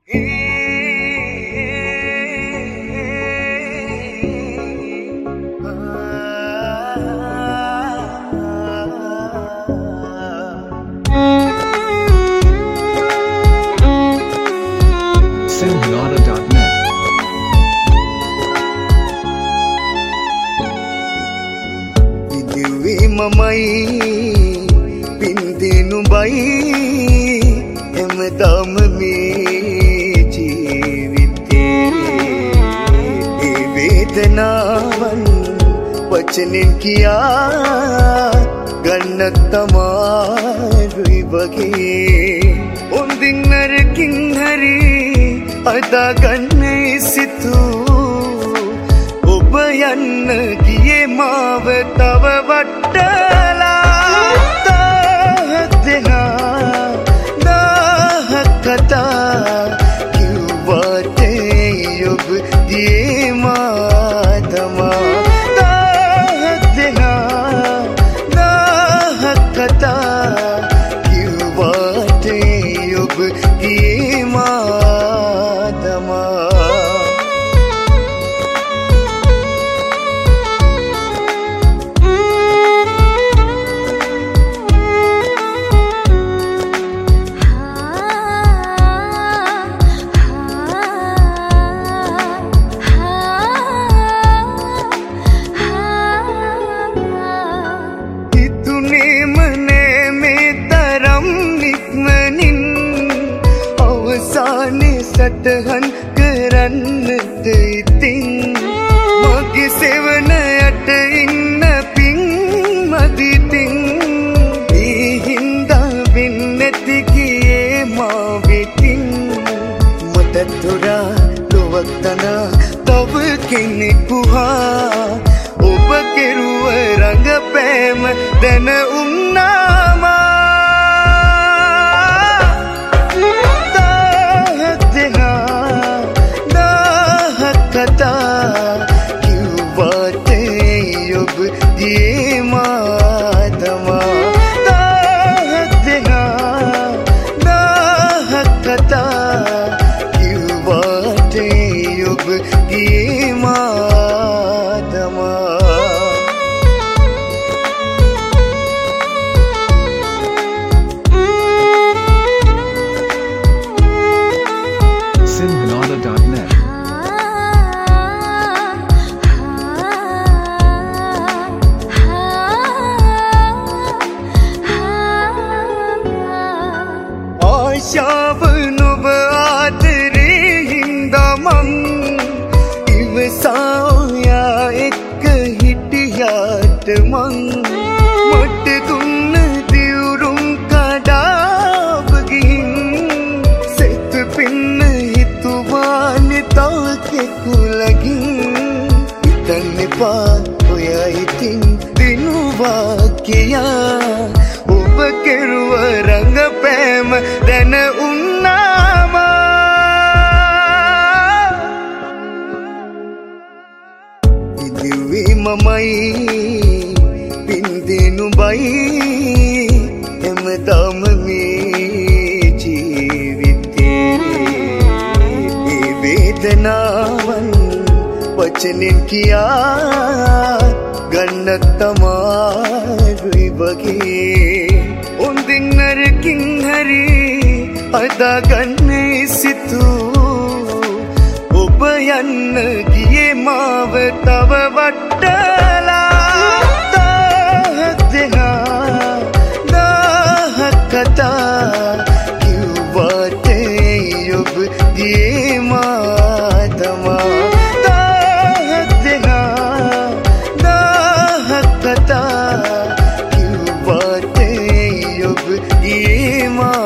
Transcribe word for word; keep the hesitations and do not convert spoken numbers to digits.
Simnada dot net. Idiwi mamai pindinu bai emdam me jeevite e vedanavan වචනෙන් කියා ගන්න තමාරුයි වගේ හොඳින් නරකින් හරි අදා ගන්න සිතු ඔබ යන්න ගියේ මාව තව වටලා දාහ දෙනා දාහ කතා කිව්වට ඔබ ගියේ මා තමා දාහ දෙනා දාහ කතා කිව්වට ඔබ ගියේ මා තමා සටහන් කරන්නද ඉතින් මගේ සෙවන යට ඉන්න පින් මදිතින් ඒ හින්දා වෙන්නැති ගියේ මා වෙතින් මට තොරා ලොවක් තනා තව කෙනෙකු හා ඔබ කෙරුව රඟපෑම දැන උන්නාමා කිව්වට ඔබ ගියේ මා තමා දාහ දෙනා දාහ කතා කිව්වට ඔබ ගියේ මා තමා Simnada dot net. ආශාව නොබ ආදරේ හින්දා මං ඉවසා ඔයා එක්ක හිටියාට මං මට දුන්න දිවුරුම් කඩාව ගිහින් සෙත් පින්න හිතුවානේ තව කෙකුලකින් හිතන්න එපා ඔයා ඉතින් දිනුවා කියා ඔබ කෙරුව රඟපෑම දැන උන්නාමා ඉදිවි මමයි පින්දිනු බයි එමෙතම මේ ජීවිතේ ඒ වේදනාවන් වචනෙන් කියා ගන්න තමාරුයි වගේ හොඳින් නරකින් හරි අදා ගන්න සිතු ඔබ යන්න ගියේ මාව තව වටලා දාහ දෙනා දාහ කතා කිව්වට ඔබ ගියේ මා තමා දාහ දෙනා දාහ කතා කිව්වට ඔබ ගියේ මා